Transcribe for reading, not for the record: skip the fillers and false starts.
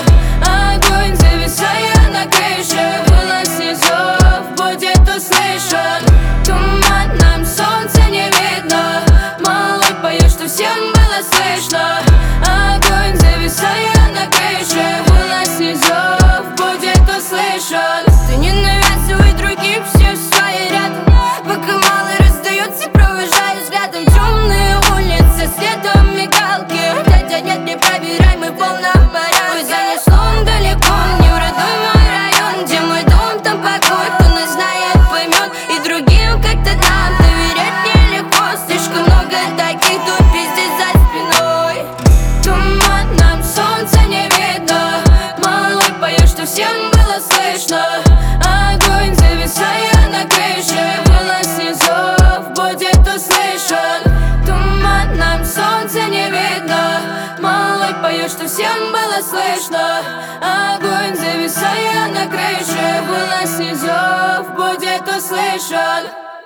Огонь, зависая на крыше, голос снизу будет услышан. Туманом солнца не видно, малой пою, что всем было слышно. Огонь, зависая на крыше, голос снизу будет услышан. Ты не навязывай другим, все свои рядом, пока мало раздается, провожаю взглядом. Темные улицы, следом мигалки, хотя нет, не проверяй, мы в полном порядке. Занесло далеко, не в родной мой район, где мой дом, там покой, кто нас знает, поймет. И другим как-то нам доверять нелегко, слишком много таких, тут пиздец за спиной. Туманом солнца не видно, малой пою, что всем было слышно. Огонь, зависая на крыше, голос снизу будет услышан. Туманом солнца не видно, малой пою, что всем было слышно. Огонь, зависая на крыше, голос снизу будет услышан.